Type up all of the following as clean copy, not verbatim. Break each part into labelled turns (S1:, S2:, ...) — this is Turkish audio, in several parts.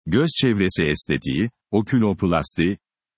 S1: Göz çevresi estetiği, oküloplasti.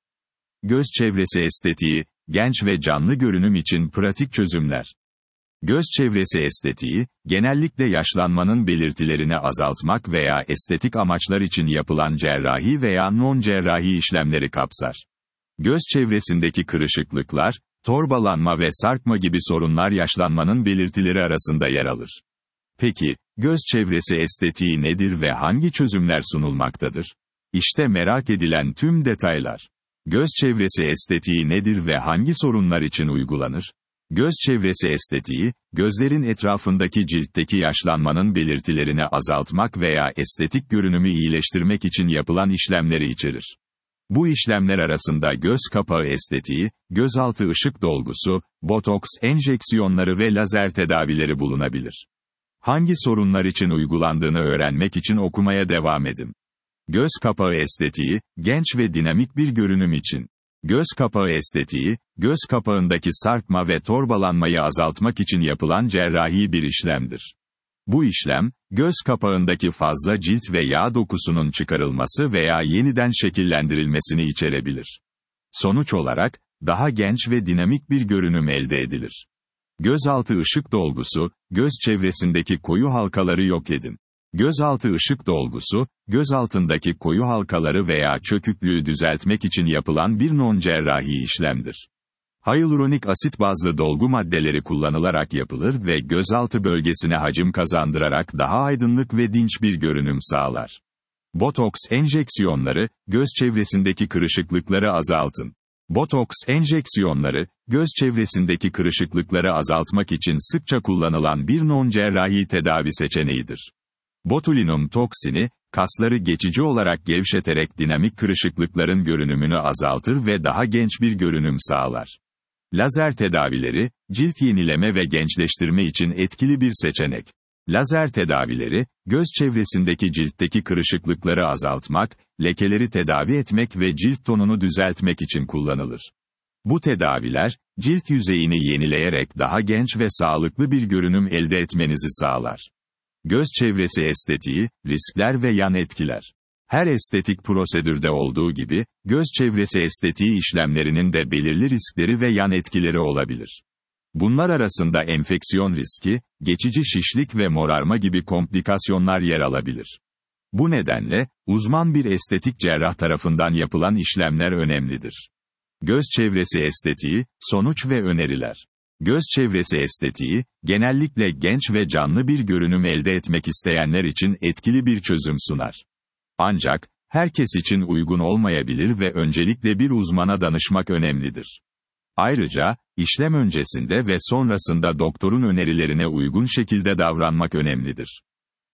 S1: Göz çevresi estetiği, genç ve canlı görünüm için pratik çözümler. Göz çevresi estetiği, genellikle yaşlanmanın belirtilerini azaltmak veya estetik amaçlar için yapılan cerrahi veya non-cerrahi işlemleri kapsar. Göz çevresindeki kırışıklıklar, torbalanma ve sarkma gibi sorunlar yaşlanmanın belirtileri arasında yer alır. Peki, göz çevresi estetiği nedir ve hangi çözümler sunulmaktadır? İşte merak edilen tüm detaylar. Göz çevresi estetiği nedir ve hangi sorunlar için uygulanır? Göz çevresi estetiği, gözlerin etrafındaki ciltteki yaşlanmanın belirtilerini azaltmak veya estetik görünümü iyileştirmek için yapılan işlemleri içerir. Bu işlemler arasında göz kapağı estetiği, gözaltı ışık dolgusu, botoks enjeksiyonları ve lazer tedavileri bulunabilir. Hangi sorunlar için uygulandığını öğrenmek için okumaya devam edin. Göz kapağı estetiği, genç ve dinamik bir görünüm için. Göz kapağı estetiği, göz kapağındaki sarkma ve torbalanmayı azaltmak için yapılan cerrahi bir işlemdir. Bu işlem, göz kapağındaki fazla cilt ve yağ dokusunun çıkarılması veya yeniden şekillendirilmesini içerebilir. Sonuç olarak, daha genç ve dinamik bir görünüm elde edilir. Gözaltı ışık dolgusu, göz çevresindeki koyu halkaları yok edin. Gözaltı ışık dolgusu, göz altındaki koyu halkaları veya çöküklüğü düzeltmek için yapılan bir non-cerrahi işlemdir. Hyaluronik asit bazlı dolgu maddeleri kullanılarak yapılır ve gözaltı bölgesine hacim kazandırarak daha aydınlık ve dinç bir görünüm sağlar. Botoks enjeksiyonları, göz çevresindeki kırışıklıkları azaltın. Botoks enjeksiyonları, göz çevresindeki kırışıklıkları azaltmak için sıkça kullanılan bir non-cerrahi tedavi seçeneğidir. Botulinum toksini, kasları geçici olarak gevşeterek dinamik kırışıklıkların görünümünü azaltır ve daha genç bir görünüm sağlar. Lazer tedavileri, cilt yenileme ve gençleştirme için etkili bir seçenek. Lazer tedavileri, göz çevresindeki ciltteki kırışıklıkları azaltmak, lekeleri tedavi etmek ve cilt tonunu düzeltmek için kullanılır. Bu tedaviler, cilt yüzeyini yenileyerek daha genç ve sağlıklı bir görünüm elde etmenizi sağlar. Göz çevresi estetiği, riskler ve yan etkiler. Her estetik prosedürde olduğu gibi, göz çevresi estetiği işlemlerinin de belirli riskleri ve yan etkileri olabilir. Bunlar arasında enfeksiyon riski, geçici şişlik ve morarma gibi komplikasyonlar yer alabilir. Bu nedenle, uzman bir estetik cerrah tarafından yapılan işlemler önemlidir. Göz çevresi estetiği, sonuç ve öneriler. Göz çevresi estetiği, genellikle genç ve canlı bir görünüm elde etmek isteyenler için etkili bir çözüm sunar. Ancak, herkes için uygun olmayabilir ve öncelikle bir uzmana danışmak önemlidir. Ayrıca, işlem öncesinde ve sonrasında doktorun önerilerine uygun şekilde davranmak önemlidir.